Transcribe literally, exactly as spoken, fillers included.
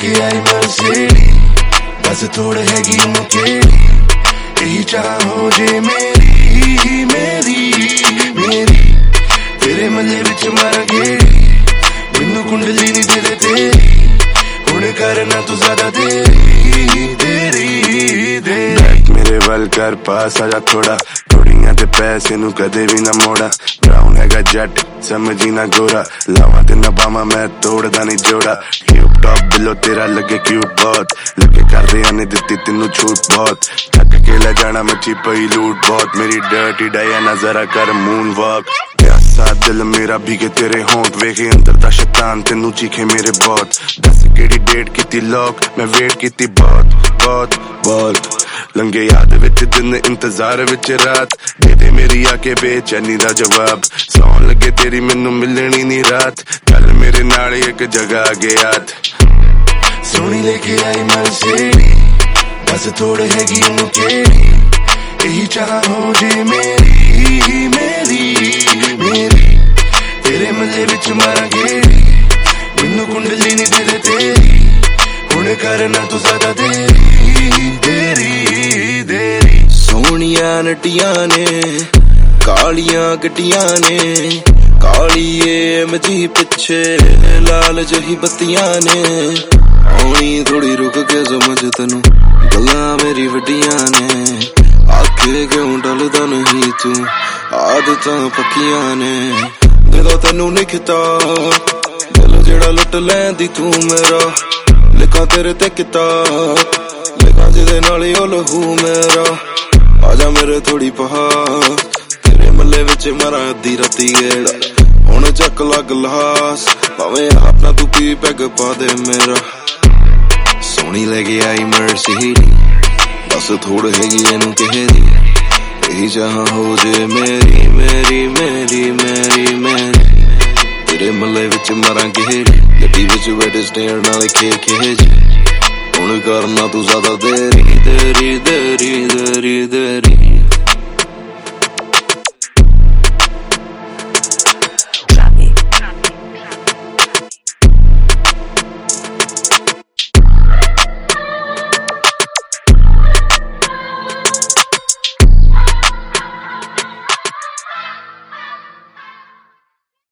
लेके आई मर्सिडी बस थोड़ हैगी मुकेड़ी यही चाह हो जे मेरी मेरी मेरी तेरे मल्ले विच मारा गेड़ी मैनू कुंडली नहीं दे तेरी हुण करना तू ज्यादा देरी देरी देरी मेरे वल कर पास आजा थोड़ा थोड़ियां ते पैसे नू कदे भी ना मोड़ा ब्राउन हैगा जट समझी ना गोरा लावा ते नबामा मैं तोड़दा नहीं जोड़ा ट्यूब टॉप बिलो तेरा लगे क्यूट बहुत लगे कर रहे ने दित्ती तेनू छूट बहुत थक के ले जाना मची पई लूट बहुत मेरी डर्टी डायना जरा कर मून वॉक प्यासा दिल मेरा भीगे तेरे होंठ वेखे अंदर दा शैतान तेनू चीखे मेरे बहुत दस केड़ी डेट कीती लॉक मैं वेट कीती बहुत बहुत बहुत लंगे याद विच दिन इंतजार विच रात दे दे मेरी आके बेचैनी दा जवाब सौन लगे तेरी मैनू मिलनी नी रात चल मेरे नाल एक जगह आगे याद सोनी लेके आई मर्सिडी बस थोड़ हैगी मुकेड़ी यही चाह हो जे मेरी मेरी मेरी तेरे मल्ले विच मारा गेड़ी मैनू कुंडली नी दे तेरी हुण करना तू ज्यादा देरी देरी देरी सोहणियां नटियां ने कालियां गड्डियां ने काली एमजी पिछे लाल जही बत्तियां ने आउणी थोड़ी रुक के समझ तेनू गल्लां मेरी वड्डियां ने आखे क्यों डलदा नहीं तू आदतां पक्कियां ने दिलों तेनू निखता दिल जेड़ा लुट लैंदी तू मेरा लिखा तेरे ते किताब लिखा जिदे नाल ओ लहू मेरा आजा मेरे थोड़ी पहा तेरे मल्ले विच मारा अद्धी राती गेड़ा हुण चक ला गिलास भावें अपना तू पी पैग पा दे मेरा सोहनी लेके आई मर्सिडी बस थोड़ हैगी इनू कहे दी यही चाह हो जे मेरी मेरी मेरी मेरी मेरी तेरे मल्ले विच मारा गेड़ी गड्डी विच बैठे स्टेयर नाल खे खे जी हुण करना तू ज्यादा देरी देरी देरी देरी देरी